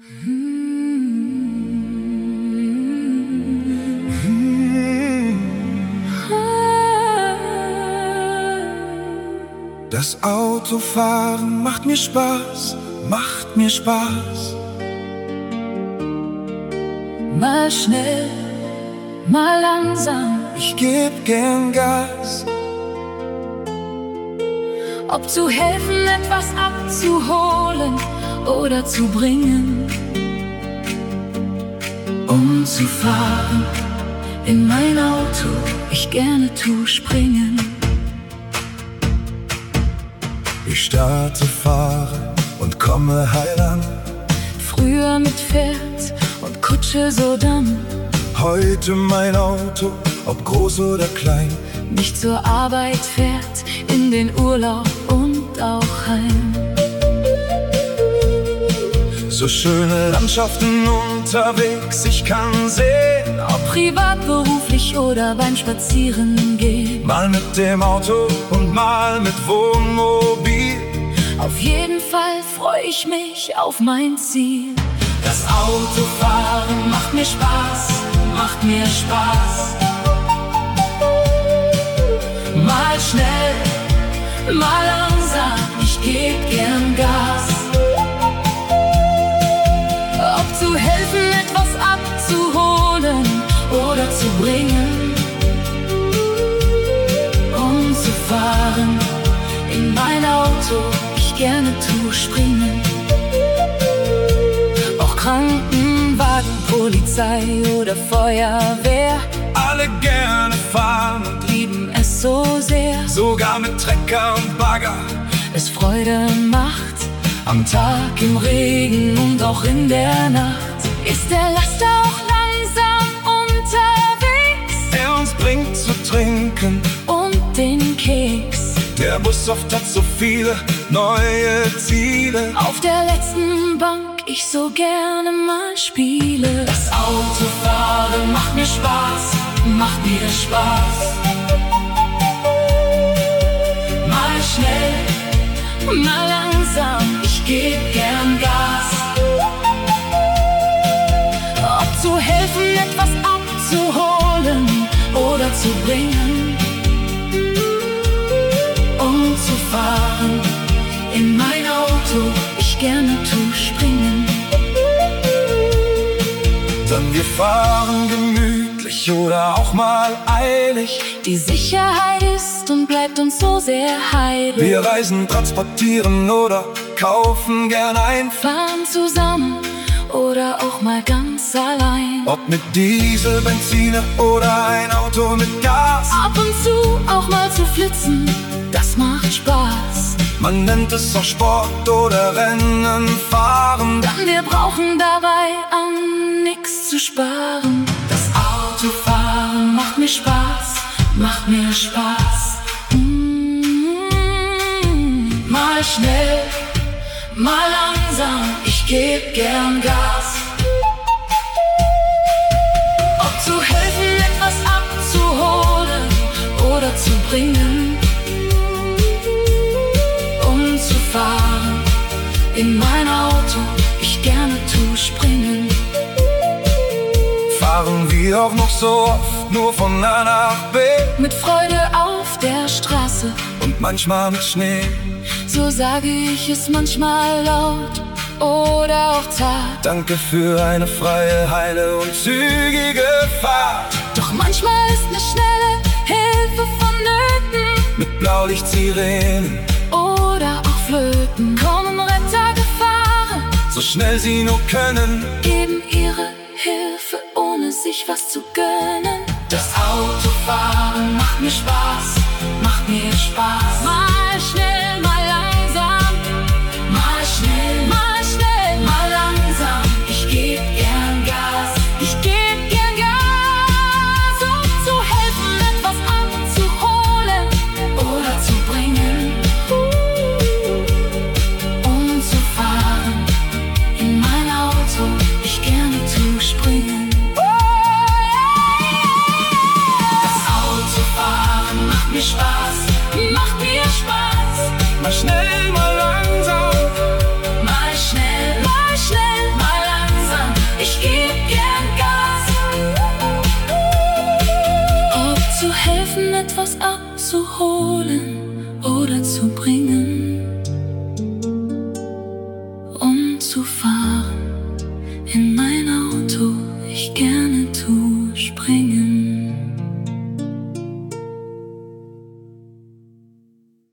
Das Autofahren macht mir Spaß, macht mir Spaß. Mal schnell, mal langsam, ich geb gern Gas. ob zu helfen, etwas abzuholen oder zu bringen, um zu fahren in mein Auto, ich gerne tu springen. Ich starte, fahre und komme heil an. Früher mit Pferd und Kutsche sodann. Heute mein Auto, ob groß oder klein, mich zur Arbeit fährt, in den Urlaub und auch heim. So schöne Landschaften unterwegs, ich kann sehen, ob privat, beruflich oder beim Spazierengehen. Mal mit dem Auto und mal mit Wohnmobil. Auf jeden Fall freu ich mich auf mein Ziel. Das Autofahren macht mir Spaß, macht mir Spaß. Mal schnell, mal langsam, ich geb gern Gas. Ob zu helfen, etwas abzuholen oder zu bringen, um zu fahren in mein Auto, ich gerne tu springen. Auch Krankenwagen, Polizei oder Feuerwehr, alle gerne fahren und lieben es so sehr. Sogar mit Trecker und Bagger es Freude macht, am Tag, im Regen und auch in der Nacht. Ist der Laster auch langsam unterwegs, der uns bringt zu trinken und den Keks. Der Bus oft hat so viele neue Ziele. Auf der letzten Bank ich so gerne mal spiele. Das Autofahren macht mir Spaß, macht mir Spaß. Mal schnell, mal langsam, ich geb gern Gas. Ob zu helfen, etwas abzuholen oder zu bringen, um zu fahren in mein Auto, ich gerne tu springen. Dann wir fahren gemütlich oder auch mal eilig. Die Sicherheit ist und bleibt uns so sehr heilig. Wir reisen, transportieren oder kaufen gern ein. Fahren zusammen oder auch mal ganz allein. Ob mit Diesel, Benziner oder ein Auto mit Gas. Ab und zu auch mal zu flitzen, das macht Spaß. Man nennt es auch Sport oder Rennen fahren. Dann wir brauchen dabei an nix zu sparen. Das Autofahren macht mir Spaß, macht mir Spaß. Mal schnell, mal langsam, ich geb gern Gas. Ob zu helfen, etwas abzuholen oder zu bringen, um zu fahren in mein Auto, ich gerne tu springen. Fahren wir auch noch so oft nur von A nach B, mit Freude auf der Straße und manchmal mit Schnee. So sage ich es manchmal laut oder auch zart. Danke für eine freie, heile und zügige Fahrt. Doch manchmal ist eine schnelle Hilfe vonnöten, mit Blaulicht-Sirenen oder auch Flöten. Kommen Retter gefahren, so schnell sie nur können, geben ihre Hilfe, ohne sich was zu gönnen. Das Autofahren macht mir Spaß, macht mir Spaß. Mal schnell, mal langsam, Mal schnell, mal langsam, ich geb gern Gas, ich geb gern Gas, um zu helfen, etwas abzuholen oder zu bringen, um zu fahren in mein Auto, ich gerne tu springen. das Autofahren macht mir Spaß, Macht mir Spaß, etwas abzuholen oder zu bringen und zu fahren in mein Auto, ich gern